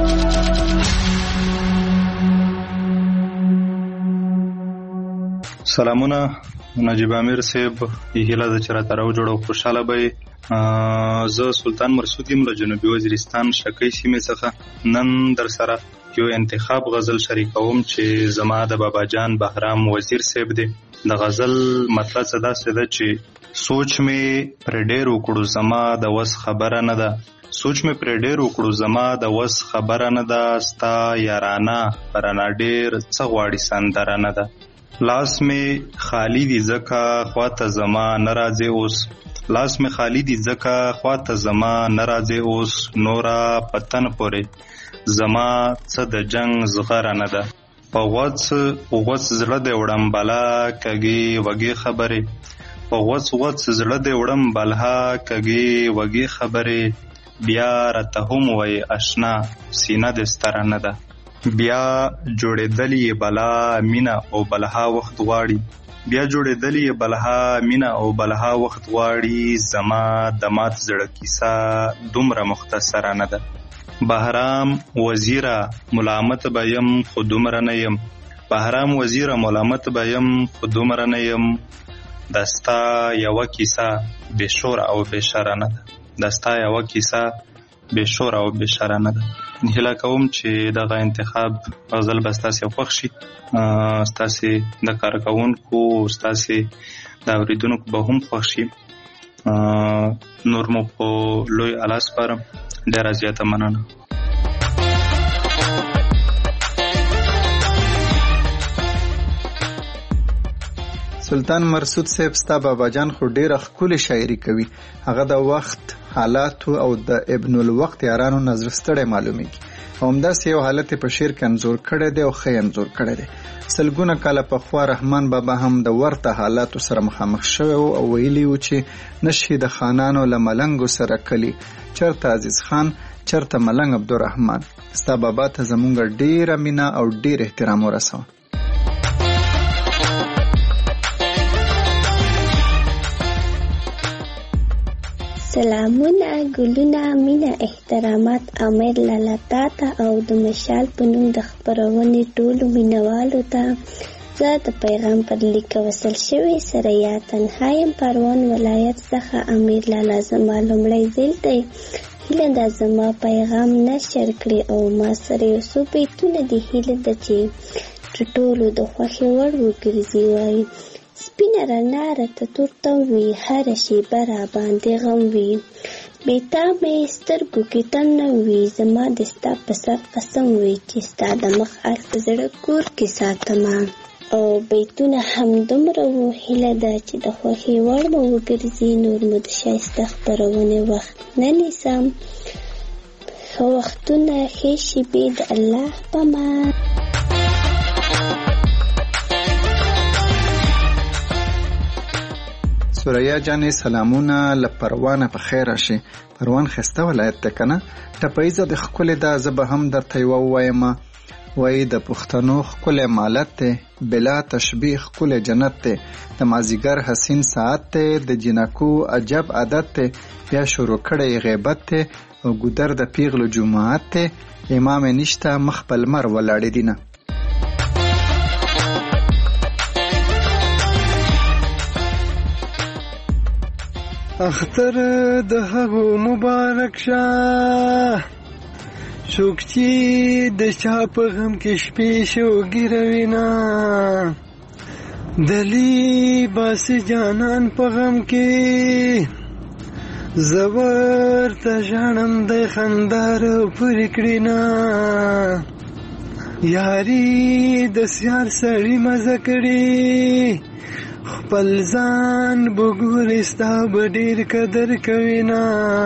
سلامونه، نجیب امیر صاحب، هیله ده چې راته راوجوړو خوشحاله به. زه سلطان مرسود یم له جنوبي وزیرستان شکی سیمې څخه. نن در سره یو انتخاب غزل شریکوم چې زما د بابا جان بهرام وزیر صاحب دی. د غزل مطلب څه داسې ده چې سوچ مې پر ډېر وکړو زما د وس خبره نه ده، سوچ مې پر ډېر وکړو زما د وس خبره نه ده، ستا یارانه پرانا ډېر څه غواړي سندره نه ده. لاس می خالی دی زکا خواته زما ناراضه اوس، لاس می خالی دی زکا خواته زما ناراضه اوس، نورا پتن پوره زما څه د جنگ زغره نه ده. په غوڅ غوڅ زړه دی وړم بلا کږي وږي خبره، په غوڅ غوڅ زړه دی وړم بلا کږي وږي خبره، بیا راته هم وای آشنا سینه د ستره نه ده. بیا جوړېدلې بلا مینا او بلها وخت غواړي، بیا جوړېدلې بلها مینا او بلها وخت غواړي، زما د مات زړه کیسه دومره مختصره نه ده. بهرام وزیره ملامت بیم خو دومره نه یم، بهرام وزیره ملامت بیم خو دومره نه یم، دستا یوه کیسه بې شور او بې شره نه ده، دستا یوه کیسه بې شور او بې شره نه ده. هیله کوم چې دغه انتخاب غزل به ستاسې خوښ شي، ستاسې د کارکوونکو ستاسې د اورېدونکو به هم خوښ شي. نور مو په لوی الله سپارم. ډېره زیاته مننه. سلطان مرسود صاحب، ستا بابا جان خو ډېره ښکلې شاعري کوي. هغه د وخت حالاتو او د ابن الوقت یارانو نظر ستړی معلومیږي او همداسې یو حالت په شعر کې انځور کړی دی او ښه انځور کړی دی. سلګونه کاله پخوا رحمان بابا هم د ورته حالاتو سره مخامخ شوی او ویلي و چې نشي د خانانو له ملنګو سره کلی، چرته عزیز خان چرته ملنګ عبدالرحمن. ستا بابا ته زمونږ ډېره مینه او ډېر احترام ورسوه. سلامونه، ګلونه، مینه، احترامات امیر لالا تا ته او د مشال په نوم د خپرونې ټولو مینوالو ته. زه د پیغام پر لیک وصل شوی سره یا تنها یم پروان ولایت څخه. امیر لالا زما لومړی ځل دی، هیله ده زما پیغام نشر کړي او ما سره یو څو بیتونه دي. هیله ده چې ټولو د خوښې وړ وګرځي. وایي سپینه رڼا راته تورته وي، هره شیبه را باندې غم وي، بې تا مې سترګو کې تم نه وي، زما د ستا په سر قسم وي چې ستا د مخ هلته زړه کور کې ساتمه. او بیتونه هم دومره وو. هیله ده چې د خوښې وړ مو وګرځي. نور مو د ښایسته خپرونې وخت نه نیسم. ښه وختونه، ښې شېبې د الله په امان. سوریا جانې سلامونه، له پروانه په خیر راشي. پروان ښایسته ولایت دی که نه؟ ټپیزه د ښکلې ده، زه به هم درته یوه ووایم. وایي د پښتنو ښکلی مالت دی، بلا تشبیه ښکلی جنت دی، د مازدیګر حسین ساعت دی، د جنکو عجب عادت دی، بیا شروع کړی غیبت دی او ګودر د پیغلو جماعت دی، امام نشته مخ په لمر ولاړې دینه. اختر د هغو مبارک شه څوک چې د چا په غم کې شپې شوګیروي نه، دلی باسي جانان په غم کې زور ته ژاړم د خندار پورې کړي نه، یاري د سیار سړي مزه کړي خپل ځان بګورې ستا به ډېر قدر کوي نه،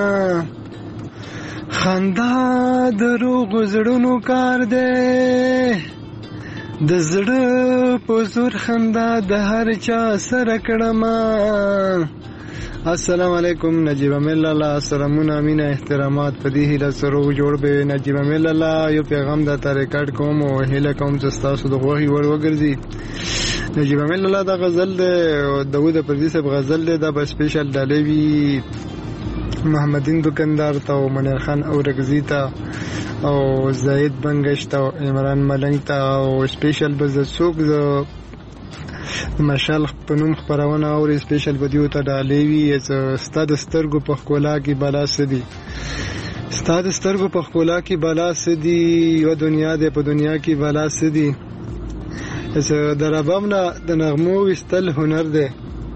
خندا د روغو زړونو کار دی، د زړه په زور خندا د هر چا سره کړمه، السلام علیکم نجیب امیل الله سلامونه مینه احترامات په دې هیله سره جوړ به نجیب امیل الله یو پیغام د تاریکټ کوم او هیله کوم چې تاسو د غوښي ور وګرځي نجیب امیل الله دا غزل د داوود پردیس په غزل دا په سپیشل ډالوي محمدین دکاندار ته او منیر خان اورګزی ته او زید بنگش ته عمران ملنګ ته او سپیشل بز سوق مشال په نوم خبرونه او سپیشل ویډیو ته ډالوي چې ستاد سترګو په خپلا کې بالا سدي ستاد سترګو په خپلا کې بالا سدي یو دنیا ده په دنیا کې بالا سدي چې دربامنا د نغمو وستل هنر ده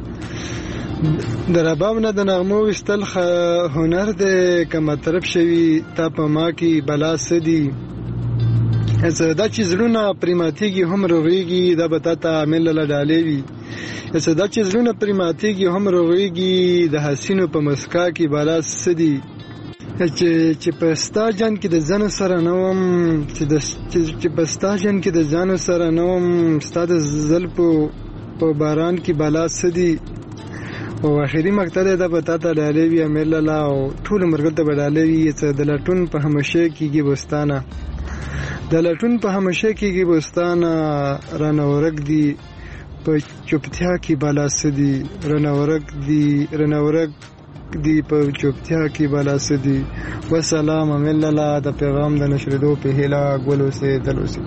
دربامنا د نغمو وستل هنر ده کما طرف شوی تا په ما کې بالا سدي چې دا چې زړونه پریماتیږي هم روغېږي دا به تا ته عامل له ډالې وي چې دا چې زړونه پریماتیږي هم روغېږي د حسینو په مسکا کې بالا څه دي چې په ستا جان کې د ځانو سره نه وم چې په ستا جان کې د ځانو سره نه وم ستا د زلفو په باران کې بالا څه دي او اخري مقطع دا به تا ته ډالې وي عامل له او ټولو مرګل ته به ډالې وي چې د لټون په همشه کېږي بستانه د لټون په همشه کېږي بستانه رانه ورک دي په چوپتیا کې بالا سدي رانه ورک دي رانه ورک دي په چوپتیا کې بالا سدي والسلام علیکم الله د پیغام د نشریدو په هیله ګلو سه دلو سه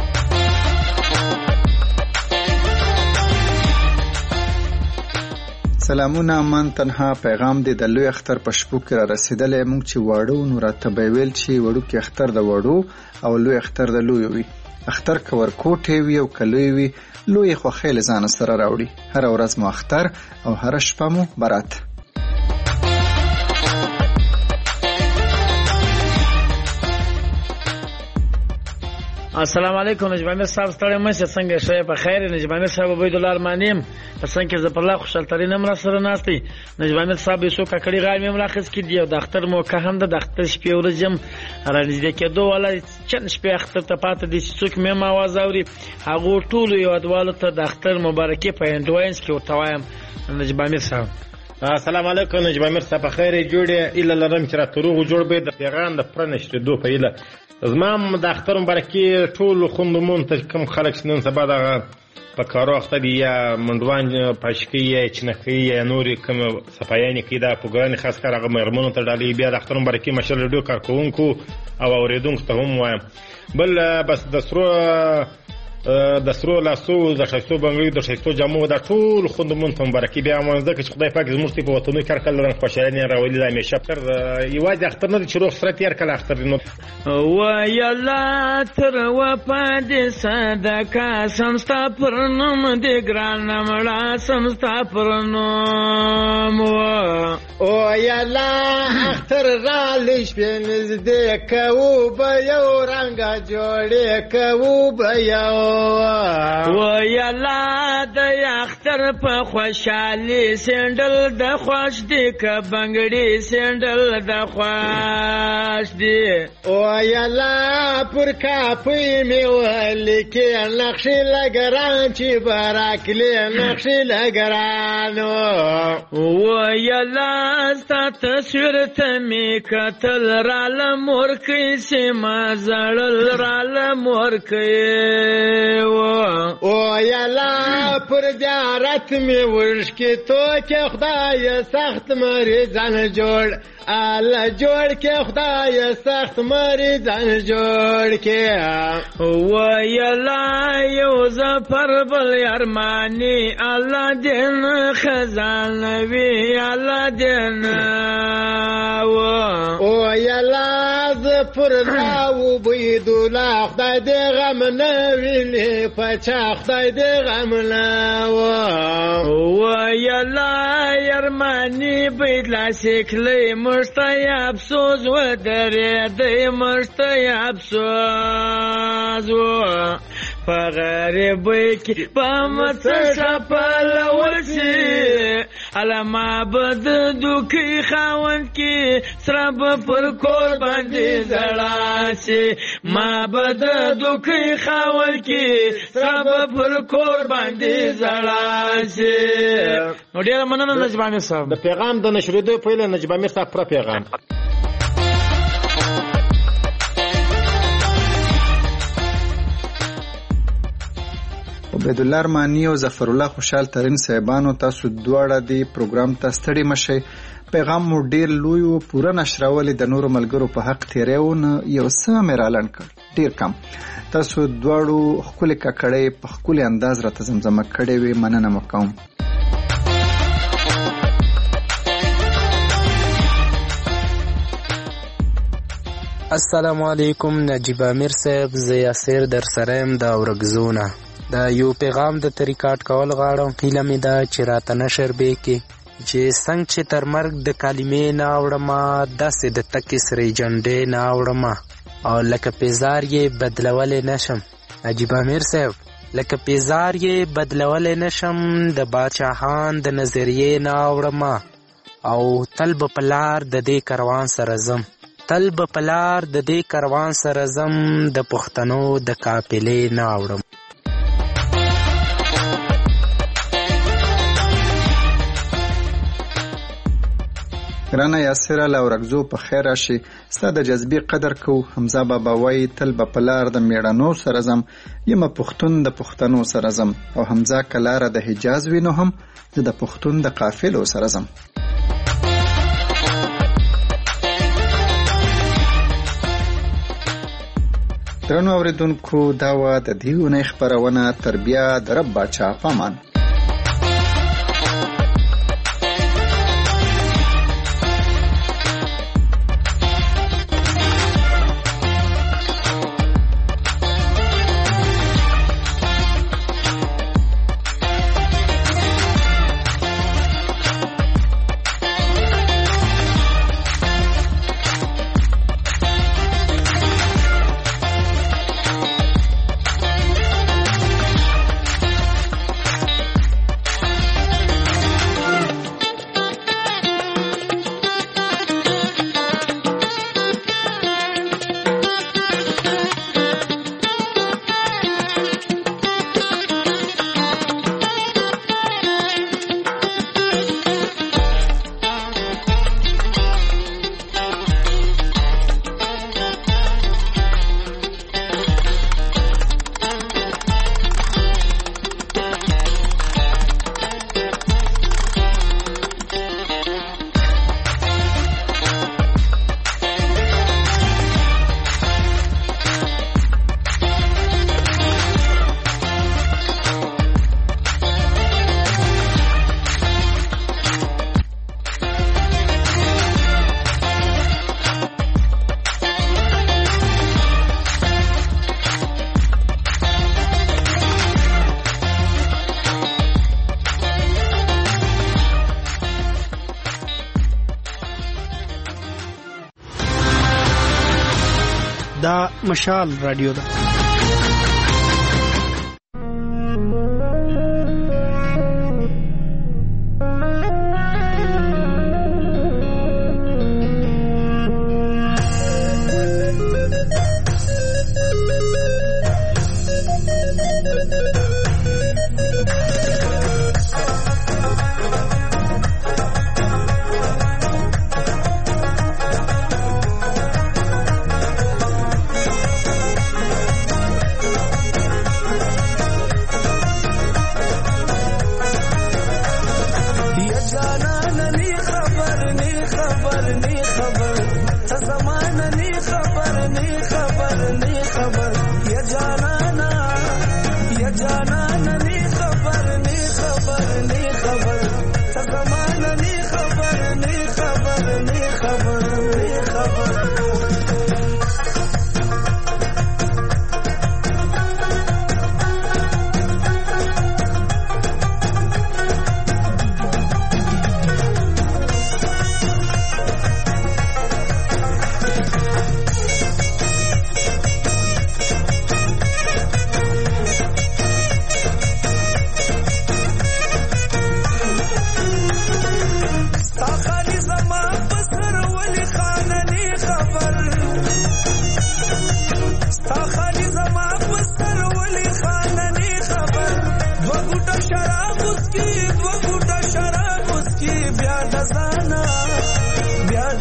سلامونه من تنها پیغام دی د لوی اختر په شپو کې را رسیدلې مونږ چې واړو نو راته به ویل چې وړو کې اختر د وړو او لوی اختر د لوی وي اختر کور کوټه وي او کلوي وي لوی خو خیل ځان سره راوړي هر ورځ مو اختر او هر شپه مو برات السلام علیکم نجمامیر صاحب ستړی مشه څنګه شې په خیر نجمامیر صاحب عبید الله ارمانیم پسند کې زپر الله خوشحال ترين امر سره ناشتي نجمامیر صاحب یو ککړی غال مې ملاقات کې دی او د اختر مو که هم د اختر شپې ورځم راځي کېدو ولا چن شپې اختر ته پاتې دي څوک مې ما आवाज اوري هغه ټول یو ادواله ته د اختر مبارکي په انډوینس کې ورته وایم نجمامیر صاحب السلام علیکم نجمامیر صاحب خیر جوړه اله لرم چې را تروغ جوړ به د پیغام د پرنشت دو په اله زمام د اختر مبارکي ټول خوندمون ته کوم خلک نن سبا د په کارو اخته دي یا مندوان پاشکی یا چنخي یا نوري کوم صفایانی کې دا پروګرام خاص کار هغه مرمنو ته ډالې بیا د اختر مبارکي مشر ډیو کارکونکو او اوریدونکو ته هم وایم بل بس د سرو د سرو لاسو د شایستو بنګړي د شایستو جامو د ټول خوندمون ته مبارکي بیا مونږ د خدای پاک زموږ په وطنو کې کار کول خوشاله راولي د همیشه پر یوازې اختر نه چې روغ سره تیر کله اختر نو و یلا تر و پد صدقه سمستا پرنم د ګران مړه سمستا پرنم او یلا اختر را لښ په نزدې کو به یو رنگ جوړې کو به یو و یلا د اختر په خوشحالي سندل د خوش دی ک بنگړي سندل د خوش دی او یلا پر کاپي می ولیکې نقش لګران چې براکلی نقش لګرانو و یلا ست تصویر ته می کتل را لمر کې سما زړل را لمر کې او یلا پر زیارت می ورش کې تو کې خدای سخت مریضان جوړ ال جوړ کې خدای سخت مریضان جوړ کې و یلا یو زفر بل ارمانی الله دین خزانوي الله دین او یلا زفر راو بيدولا خدای دې غم نه ویني پچا خدای دې غم نه و یلا ارمانی بيدلا شکلې مشتای افسوس و درې دې مشتای افسوس و فغریب کی پامت شپل ورشي علما بد دوکي خاوند کې سرب پر کور باندې زړه شي ما بد دوکي خاوند کې سرب پر کور باندې زړه شي. نو ډیر مننه نجیب امیر صاحب. د پیغام د نشریدو په اړه نجیب امیر صاحب پر پیغام عبید الله ارمانی او ظفر الله خوشحال ترین صاحبانو تاسو دواړه دی پروګرام ته ستړي مشئ. پیغام مو ډیر لوی او پوره نشراولې د نورو ملګرو په حق تیریونه یو څه مې رالن کړ ډیر کم. تاسو دواړو خپل ککړې په خپل انداز راته زمزمه کړې وي مننه مکوم. السلام علیکم نجیب امیر صاحب، زه یاسر در سره یم د اورګزونه. دا یو پیغام د ریکارډ کول غواړم. هیله مې ده چې راته نشر به کې چې څنګه چې تر مرګ د کلمې نه اوړم داسې د تکې سرې جنډې نه اوړم او لکه پیزار یې بدلولی نشم. نجیب امیر صاحب لکه پیزار یې بدلولی نشم د باچاهان د نظریې نه اوړم او تل به په لار د دې کاروان سره ځم تل به په لار د دې کاروان سره ځم د پښتنو د قافلې نه اوړم. ګرانه یاسره له اورګزو په خیر راشي. ستا د جذبې قدر کو. حمزه بابا وایي تل به په لار د میړنو سره ځم یمه پښتون د پښتنو سره ځم او حمزه که لاره د حجاز وي نو هم زه د پښتون د قافلو سره ځم. درنو اوریدونکو دا وه د دې اونۍ خپرونه تر بیا د رب باچا په امان. دا مشال رادیو ده.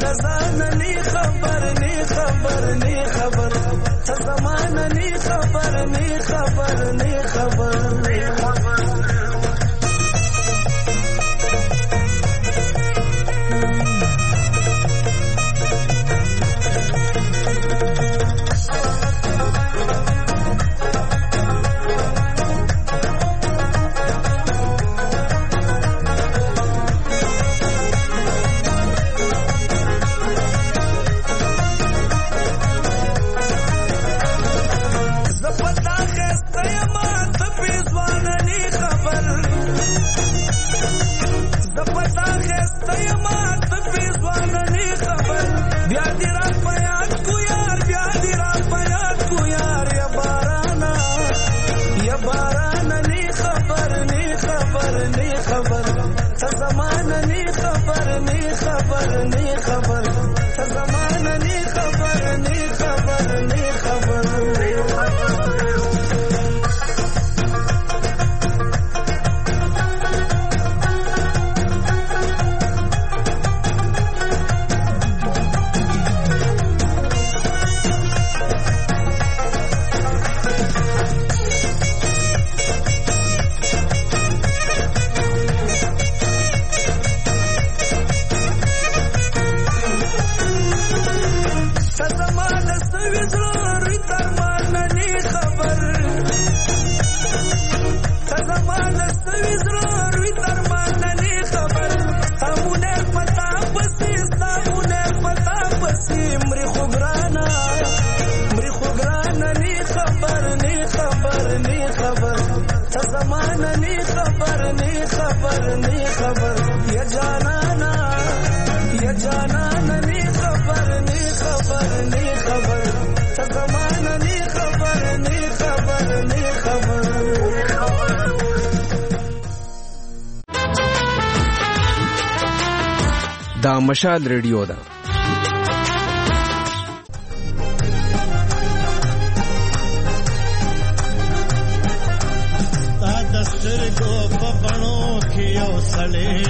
لزان نی خبر نی خبر نی خبر ته زمانه نی خبر نی خبر نی خبر نی خبر دا مشال ریډیو ده. ستا د سترګو په بڼو کې یو سړی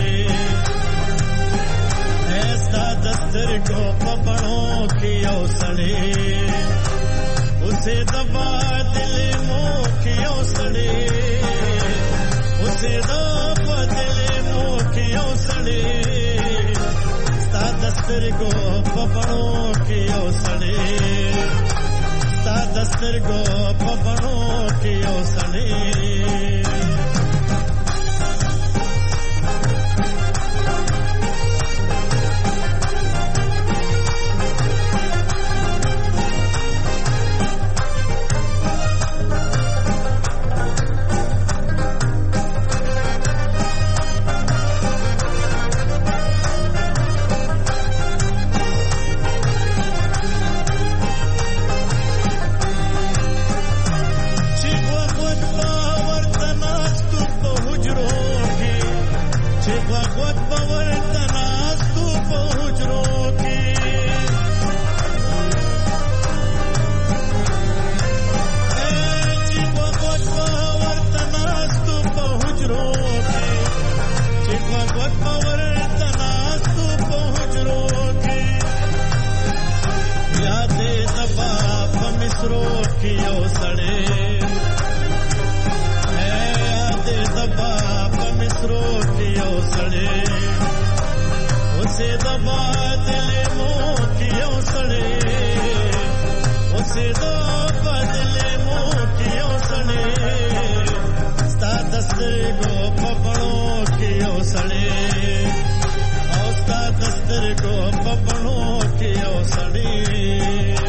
ستا د سترګو په بڼو کې یو سړی اوسې د باطلې مو کې یو سړی اوسې د باطلې مو کې یو سړی سترګو په بڼو کې یو سړی ستا د سترګو په بڼو کې یو سړی Go, Papa, no, Kyo, Sadi.